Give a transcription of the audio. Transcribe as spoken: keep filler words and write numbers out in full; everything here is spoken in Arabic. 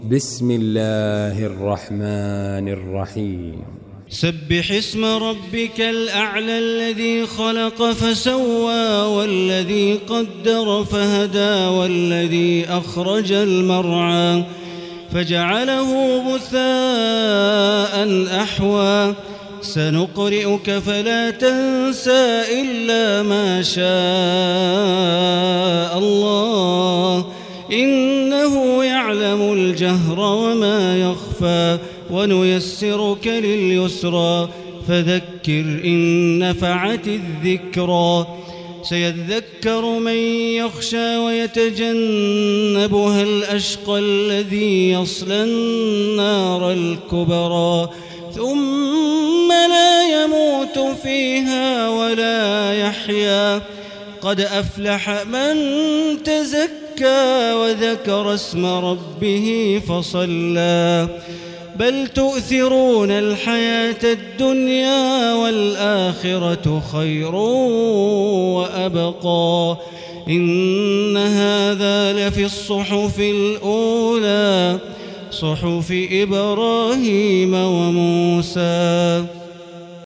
بسم الله الرحمن الرحيم. سبح اسم ربك الأعلى الذي خلق فسوى والذي قدر فهدى والذي أخرج المرعى فجعله غثاء أحوى سنقرئك فلا تنسى إلا ما شاء الله إنه يعلم الجهر وما يخفى ونيسرك لليسرى فذكر إن نفعت الذكرى سيذكر من يخشى ويتجنبها الأشقى الذي يصلى النار الكبرى ثم لا يموت فيها ولا يحيا قد أفلح من تزكى وذكر اسم ربه فصلى بل تؤثرون الحياة الدنيا والآخرة خير وأبقى إن هذا لفي الصحف الأولى صحف إبراهيم وموسى.